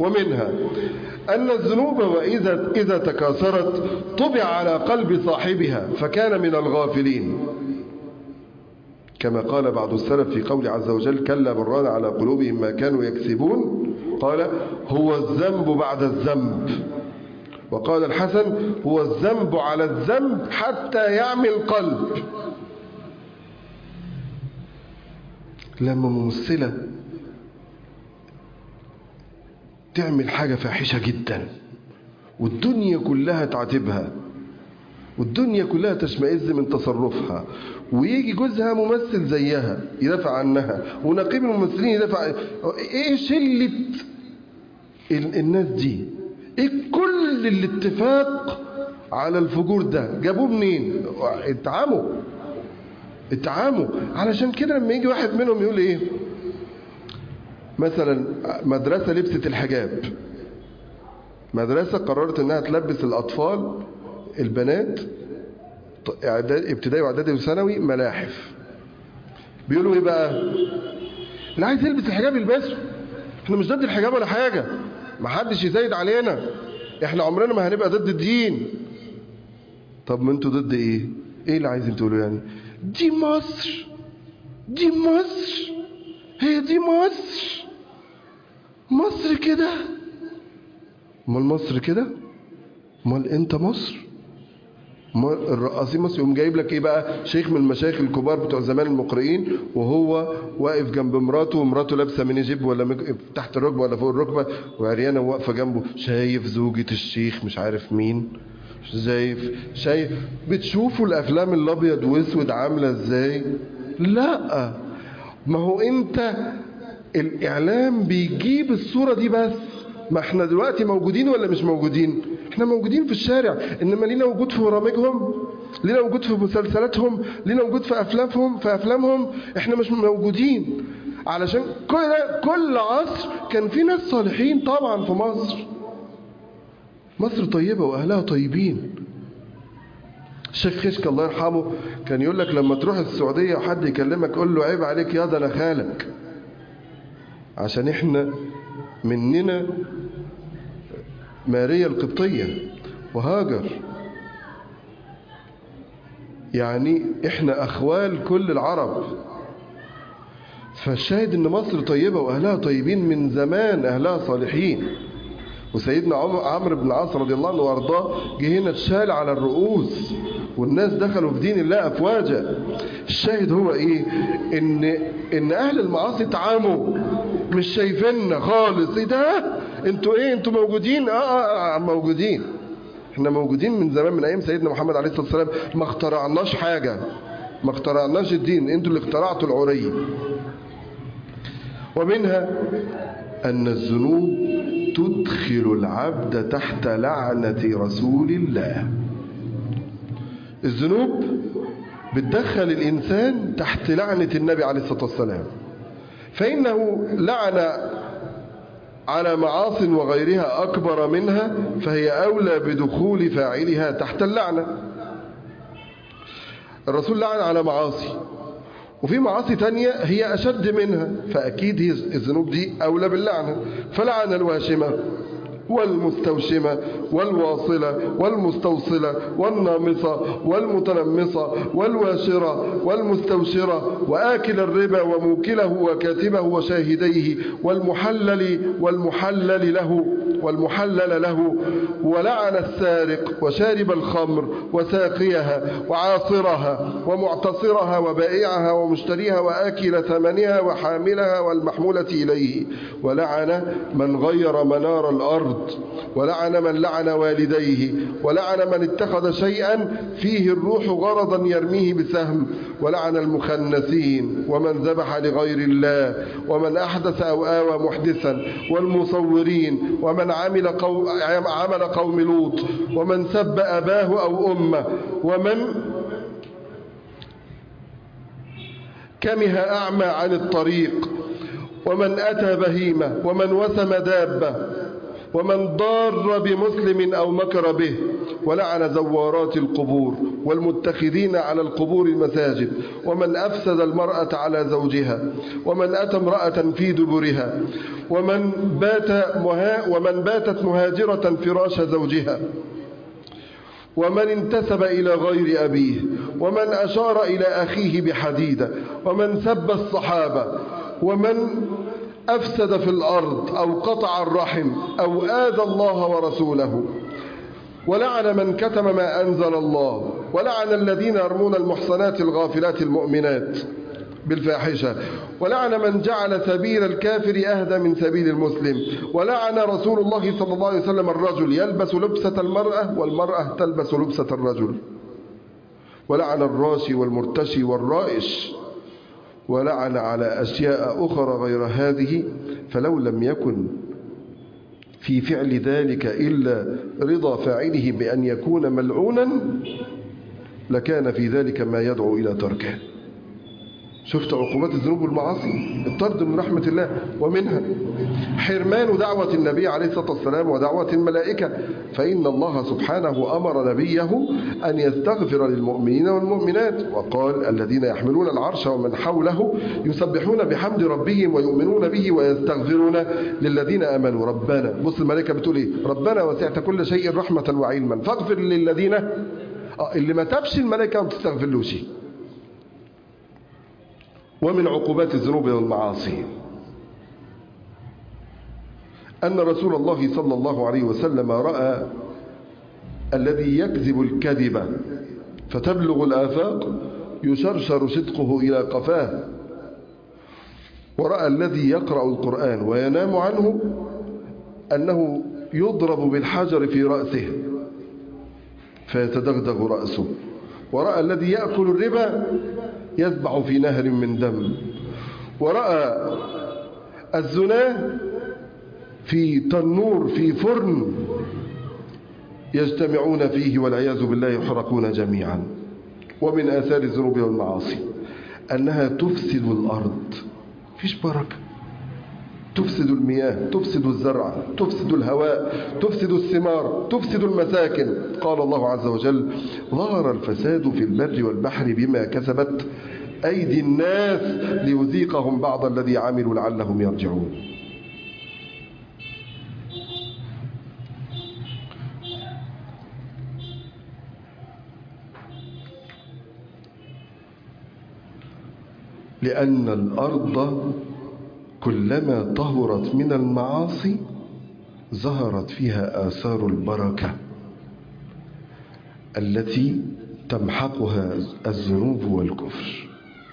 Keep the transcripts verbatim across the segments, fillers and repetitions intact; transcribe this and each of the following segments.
ومنها أن الذنوب وإذا إذا تكاثرت طبع على قلب صاحبها فكان من الغافلين، كما قال بعض السلف في قول عز وجل كلا بران على قلوبهم ما كانوا يكسبون، قال هو الذنب بعد الذنب. وقال الحسن هو الذنب على الذنب حتى يعمي القلب. لما ممثلة تعمل حاجة فاحشة جدا والدنيا كلها تعاتبها والدنيا كلها تشمئز من تصرفها، ويجي جوزها ممثل زيها يدافع عنها ونقيب الممثلين يدافع، ايه شلة الناس دي؟ ايه كل الاتفاق على الفجور ده جابوه منين؟ اتعاموا اتعاموا علشان كده لما يجي واحد منهم يقول ايه مثلا مدرسة لبست الحجاب، مدرسة قررت انها تلبس الاطفال البنات ابتدائي واعدادي وثانوي ملاحف، بيقولوا ايه بقى؟ اللي عايز يلبس الحجاب يلبسه، احنا مش ضد الحجاب ولا حاجة، ما حدش يزايد علينا، احنا عمرنا ما هنبقى ضد الدين. طب ما انتوا ضد ايه؟ ايه اللي عايزين تقولوا يعني؟ دي مصر، دي مصر، هي دي مصر، مصر كده، امال مصر كده؟ امال انت مصر؟ الرقاصين مصر. يقوم جايب لك ايه بقى؟ شيخ من المشايخ الكبار بتوع زمان المقرئين وهو واقف جنب مراته ومراته لابسه ميني جيب ولا تحت الركبه ولا فوق الركبه وعريانه واقفه جنبه، شايف زوجة الشيخ مش عارف مين، شايف شايف بتشوفوا الافلام الابيض واسود عامله ازاي؟ لا، ما هو انت الاعلام بيجيب الصوره دي بس. ما احنا دلوقتي موجودين ولا مش موجودين؟ احنا موجودين في الشارع، انما لينا وجود في برامجهم، لينا وجود في مسلسلاتهم، لينا وجود في افلامهم في افلامهم احنا مش موجودين. علشان كل كل عصر كان في ناس صالحين طبعا في مصر. مصر طيبة واهلها طيبين. الشيخ خشك الله يرحمه كان يقول لك لما تروح السعودية وحد يكلمك قول له عيب عليك يا ده انا خالك، عشان احنا مننا ماريا القبطية وهاجر، يعني احنا اخوال كل العرب. فالشاهد ان مصر طيبة واهلها طيبين من زمان، اهلها صالحين. وسيدنا عمرو بن العاص رضي الله عنه وارضاه جه هنا اتشال على الرؤوس والناس دخلوا في دين الله افواجا. الشاهد هو ايه؟ ان ان اهل المعاصي تعاموا مش شايفيننا خالص. ايه ده؟ انتوا ايه؟ انتوا موجودين؟ اه, آه, آه موجودين. احنا موجودين من زمان، من ايام سيدنا محمد عليه الصلاه والسلام. ما اخترعناش حاجه، ما اخترعناش الدين، انتوا اللي اخترعتوا العري. ومنها ان الذنوب تدخل العبد تحت لعنه رسول الله. الذنوب بتدخل الانسان تحت لعنه النبي عليه الصلاه والسلام، فانه لعن على معاص وغيرها أكبر منها فهي أولى بدخول فاعلها تحت اللعنة. الرسول لعن على معاصي وفي معاصي تانية هي أشد منها، فأكيد هي الذنوب دي أولى باللعنة. فلعن الواشمة والمستوشمة والواصلة والمستوصلة والنامصة والمتنمصة والواشرة والمستوشرة وآكل الربا وموكله وكاتبه وشاهديه والمحلل والمحلل له والمحلل له. ولعن السارق وشارب الخمر وساقيها وعاصرها ومعتصرها وبائعها ومشتريها وآكل ثمنها وحاملها والمحمولة إليه. ولعن من غير منار الأرض، ولعن من لعن والديه، ولعن من اتخذ شيئا فيه الروح غرضا يرميه بسهم، ولعن المخنثين ومن ذبح لغير الله ومن أحدث أو آوى محدثا والمصورين ومن عمل قوم, عمل قوم لوط ومن سب أباه أو أمه ومن كمه أعمى عن الطريق ومن أتى بهيمة ومن وسم دابة ومن ضار بمسلم أو مكر به، ولعن زوارات القبور والمتخذين على القبور المساجد، ومن أفسد المرأة على زوجها، ومن أتى امرأة في دبرها، ومن بات مها ومن باتت مهاجرة فراش زوجها، ومن انتسب إلى غير أبيه، ومن أشار إلى أخيه بحديدة، ومن سب الصحابة، ومن أفسد في الأرض أو قطع الرحم أو آذى الله ورسوله، ولعن من كتم ما أنزل الله، ولعن الذين يرمون المحصنات الغافلات المؤمنات بالفاحشة، ولعن من جعل سبيل الكافر أهدى من سبيل المسلم، ولعن رسول الله صلى الله عليه وسلم الرجل يلبس لبسة المرأة والمرأة تلبس لبسة الرجل، ولعن الراشي والمرتشي والرائش، ولعن على أشياء أخرى غير هذه. فلو لم يكن في فعل ذلك إلا رضا فاعله بأن يكون ملعونا لكان في ذلك ما يدعو إلى تركه. شفت عقوبات الذنوب والمعاصي؟ الطرد من رحمة الله، ومنها حرمان دعوة النبي عليه الصلاة والسلام ودعوة الملائكة، فإن الله سبحانه أمر نبيه أن يستغفر للمؤمنين والمؤمنات، وقال الذين يحملون العرش ومن حوله يسبحون بحمد ربهم ويؤمنون به ويستغفرون للذين آمنوا ربنا. بص الملائكة بتقول إيه؟ ربنا وسعت كل شيء رحمة وعلما فاغفر للذين آه اللي ما تبش الملائكة ما تستغفرلوش. ومن عقوبات الذنوب والمعاصي أن رسول الله صلى الله عليه وسلم رأى الذي يكذب الكذب فتبلغ الآفاق يشرشر صدقه إلى قفاه، ورأى الذي يقرأ القرآن وينام عنه أنه يضرب بالحجر في رأسه فيتدغدغ رأسه، ورأى الذي يأكل الربا يسبح في نهر من دم، ورأى الزنا في تنور في فرن يجتمعون فيه والعياذ بالله يحرقون جميعا. ومن آثار الذنوب والمعاصي أنها تفسد الأرض، فيش بركة، تفسد المياه، تفسد الزرع، تفسد الهواء، تفسد الثمار، تفسد المساكن. قال الله عز وجل ظهر الفساد في البر والبحر بما كسبت أيدي الناس ليذيقهم بعض الذي عملوا لعلهم يرجعون. لأن الأرض كلما طهرت من المعاصي ظهرت فيها آثار البركة التي تمحقها الذنوب والكفر.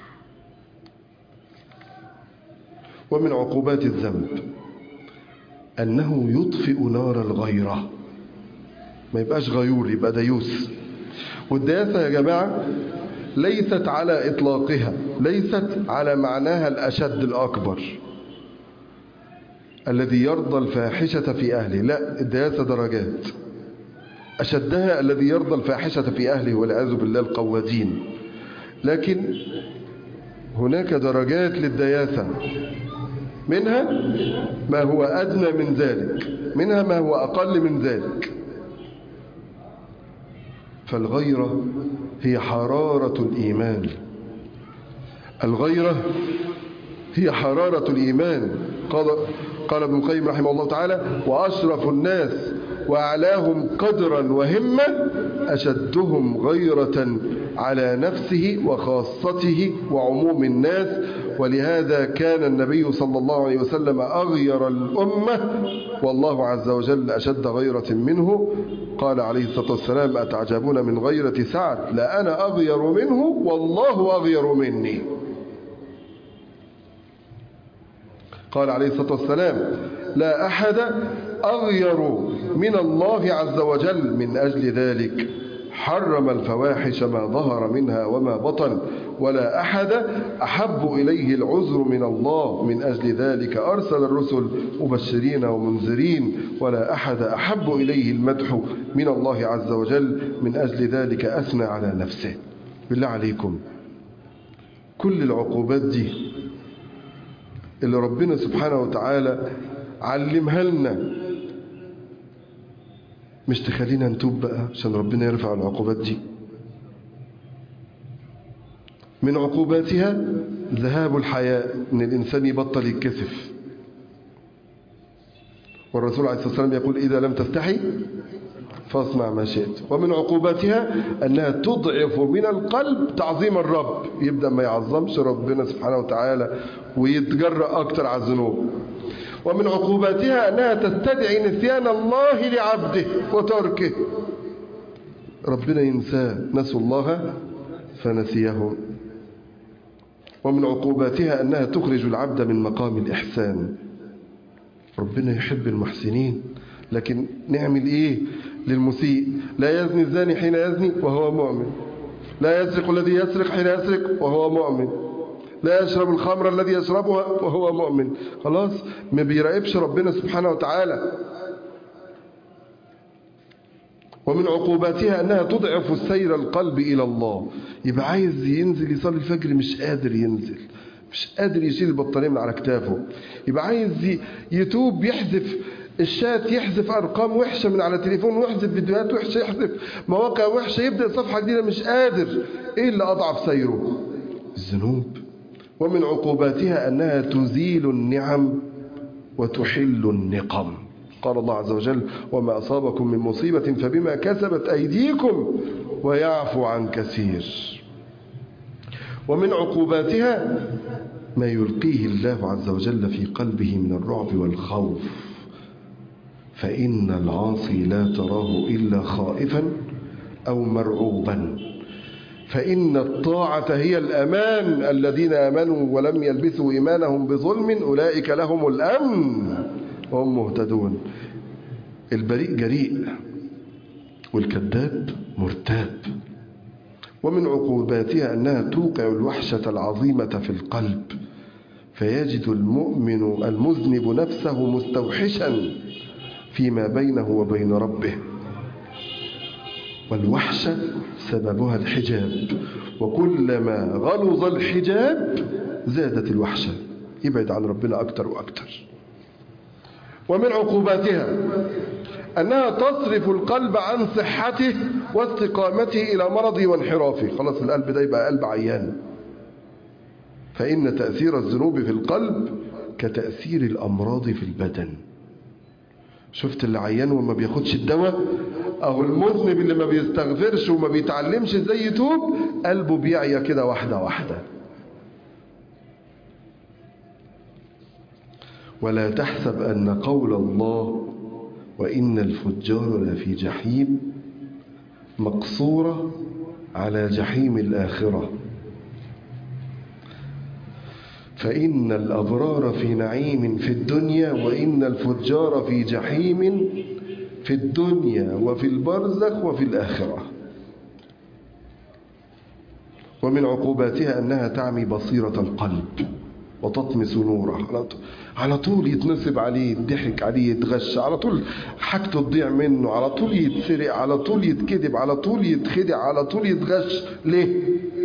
ومن عقوبات الذنب أنه يطفئ نار الغيرة، ما يبقاش غيور، يبقى ديوس. والدياسة يا جماعة ليست على إطلاقها، ليست على معناها الأشد الأكبر الذي يرضى الفاحشة في أهله، لا، الدياسة درجات. أشدها الذي يرضى الفاحشة في أهله والعياذ بالله القوادين. لكن هناك درجات للدياسة، منها ما هو أدنى من ذلك، منها ما هو أقل من ذلك. فالغيرة هي حرارة الإيمان، الغيرة هي حرارة الإيمان. قال قال ابن القيم رحمه الله تعالى وأشرف الناس وأعلاهم قدرا وهمة أشدهم غيرة على نفسه وخاصته وعموم الناس. ولهذا كان النبي صلى الله عليه وسلم أغير الأمة والله عز وجل أشد غيرة منه. قال عليه الصلاة والسلام أتعجبون من غيرة سعد لا أنا أغير منه والله أغير مني. قال عليه الصلاة والسلام لا أحد أغير من الله عز وجل، من أجل ذلك حرم الفواحش ما ظهر منها وما بطن، ولا أحد أحب إليه العذر من الله، من أجل ذلك أرسل الرسل مبشرين ومنذرين، ولا أحد أحب إليه المدح من الله عز وجل، من أجل ذلك أثنى على نفسه. بالله عليكم كل العقوبات دي اللي ربنا سبحانه وتعالى علمها لنا مش تخلينا نتوب بقى عشان ربنا يرفع العقوبات دي. من عقوباتها ذهاب الحياء، ان الانسان يبطل يتكسف. والرسول عليه الصلاة والسلام يقول إذا لم تستحي فاصنع ما شئت. ومن عقوباتها أنها تضعف من القلب تعظيم الرب، يبدأ ما يعظمش ربنا سبحانه وتعالى ويتجرأ أكتر على الذنوب. ومن عقوباتها أنها تستدعي نسيان الله لعبده وتركه، ربنا ينساه، نسوا الله فنسيهم. ومن عقوباتها أنها تخرج العبد من مقام الإحسان، ربنا يحب المحسنين، لكن نعمل إيه للمسيء؟ لا يزني الزاني حين يزني وهو مؤمن، لا يسرق الذي يسرق حين يسرق وهو مؤمن، لا يشرب الخمر الذي يشربها وهو مؤمن. خلاص ما بيراقبش ربنا سبحانه وتعالى. ومن عقوباتها أنها تضعف السير القلب إلى الله، يبقى عايز ينزل يصلي الفجر مش قادر ينزل، مش قادر يشيل البطارية من على كتافه. يبقى عايز يتوب، يحذف الشات، يحذف أرقام وحشة من على تليفون، ويحذف فيديوهات وحشة، يحذف مواقع وحشة، يبدأ صفحة جديدة مش قادر. إيه اللي أضعف سيره؟ الذنوب. ومن عقوباتها أنها تزيل النعم وتحل النقم. قال الله عز وجل وما أصابكم من مصيبة فبما كسبت أيديكم ويعفو عن كثير. ومن عقوباتها ما يلقيه الله عز وجل في قلبه من الرعب والخوف، فإن العاصي لا تراه إلا خائفا أو مرعوبا، فإن الطاعة هي الأمان، الذين آمنوا ولم يلبسوا إيمانهم بظلم أولئك لهم الأمن وهم مهتدون. البريء جريء والكذاب مرتاب. ومن عقوباتها أنها توقع الوحشة العظيمة في القلب، فيجد المؤمن المذنب نفسه مستوحشا فيما بينه وبين ربه. والوحشة سببها الحجاب، وكلما غلظ الحجاب زادت الوحشة، يبعد عن ربنا أكتر وأكتر. ومن عقوباتها أنها تصرف القلب عن صحته واستقامته إلى مرضه وانحرافه. خلاص القلب ده يبقى قلب عيان. فإن تأثير الذنوب في القلب كتأثير الأمراض في البدن. شفت اللي عيان وما بياخدش الدواء، أو المذنب اللي ما بيستغفرش وما بيتعلمش ازاي يتوب، قلبه بيعيا كده واحدة واحدة. ولا تحسب أن قول الله وإن الفجار لفي جحيم مقصورة على جحيم الآخرة، فإن الأبرار في نعيم في الدنيا وإن الفجار في جحيم في الدنيا وفي البرزخ وفي الآخرة. ومن عقوباتها أنها تعمي بصيرة القلب وتطمس نوره، على طول يتنصب عليه، يضحك عليه، يتغش، على طول حاجته تضيع منه، على طول يتسرق، على طول يتكذب، على طول يتخدع، على طول يتغش. ليه؟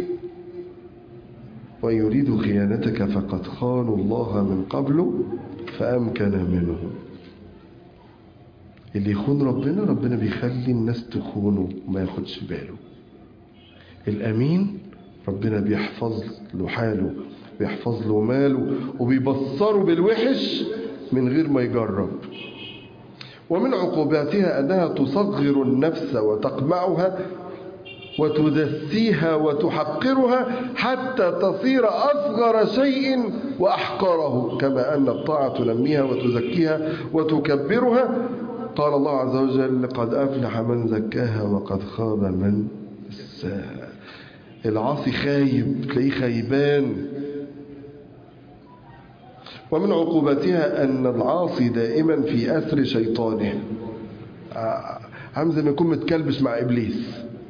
ويريد خيانتك فقد خانوا الله من قبل فأمكن منه. اللي يخون ربنا، ربنا بيخلي الناس تخونه وما ياخدش باله. الأمين ربنا بيحفظ له حاله، بيحفظ له ماله، وبيبصره بالوحش من غير ما يجرب. ومن عقوباتها أنها تصغر النفس وتقمعها وتدسيها وتحقرها حتى تصير أصغر شيء وأحقره، كما أن الطاعة تنميها وتزكيها وتكبرها. قال الله عز وجل قد أفلح من زكاها وقد خاب من دساها. العاصي خايب، تلاقيه خيبان. ومن عقوباتها أن العاصي دائما في أسر شيطانه، عامل زي ما يكون متكلبش مع إبليس،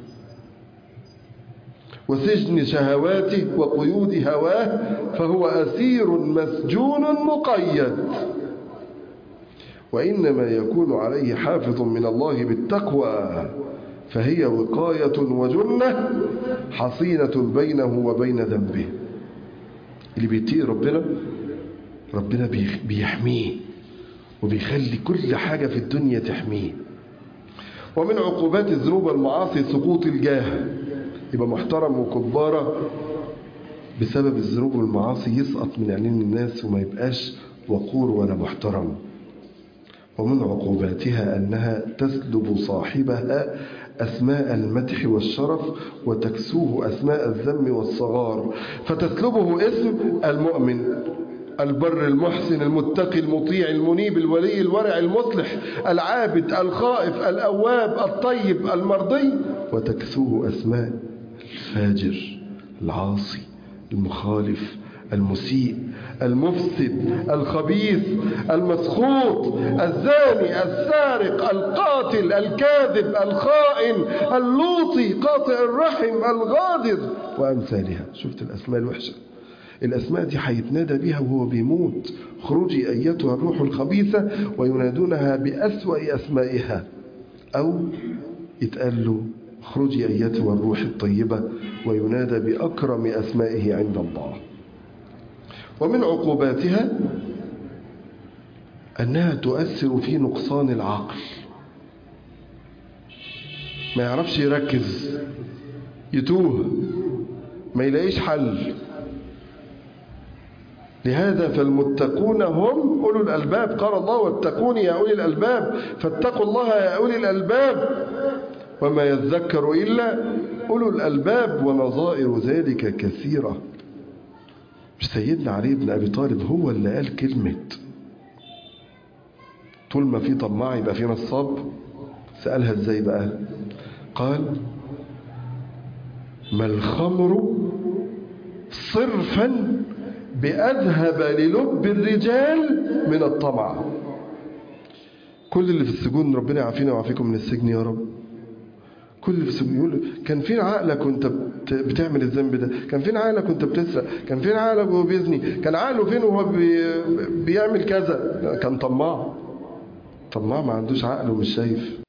وسجن شهواته وقيود هواه، فهو أسير مسجون مقيد. وإنما يكون عليه حافظ من الله بالتقوى، فهي وقاية وجنة حصينة بينه وبين ذنبه. اللي بيتقي ربنا، ربنا بيحميه وبيخلي كل حاجة في الدنيا تحميه. ومن عقوبات الذنوب والمعاصي سقوط الجاه، يبقى محترم وكبارة بسبب الذنوب والمعاصي يسقط من عينين الناس وما يبقاش وقور ولا محترم. ومن عقوباتها أنها تسلب صاحبها أسماء المدح والشرف وتكسوه أسماء الذم والصغار، فتسلبه اسم المؤمن البر المحسن المتقي المطيع المنيب الولي الورع المصلح العابد الخائف الأواب الطيب المرضي، وتكسوه أسماء الفاجر العاصي المخالف المسيء المفسد الخبيث المسخوط الزاني السارق القاتل الكاذب الخائن اللوطي قاطع الرحم الغادر وأمثالها. شفت الأسماء الوحشة؟ الأسماء دي هيتنادى بها وهو بيموت: خروجي أيتها الروح الخبيثة، وينادونها بأسوأ أسمائها، أو يتقال له خروجي أيتها الروح الطيبة، وينادى بأكرم أسمائه عند الله. ومن عقوباتها أنها تؤثر في نقصان العقل، ما يعرفش يركز، يتوه، ما يلاقيش حل. لهذا فالمتقون هم أولو الألباب، قال الله: واتقوني يا أولي الألباب، فاتقوا الله يا أولي الألباب، وما يذكر إلا أولو الألباب. ونظائر ذلك كثيرة. مش سيدنا علي بن أبي طالب هو اللي قال كلمة طول ما في طماع يبقى في نصاب؟ سألها ازاي بقى؟ قال: ما الخمر صرفا بأذهب للب الرجال من الطمع. كل اللي في السجون، ربنا يعافينا ويعافيكم من السجن يا رب، كل اللي في السجون يقول: كان فين عقلك وانت بتعمل الذنب ده؟ كان فين عقلك وانت بتسرق؟ كان فين عقلك وهو بيزني؟ كان عقله فين وهو بي بيعمل كذا؟ كان طماع. طماع ما عندوش عقل ومش شايف.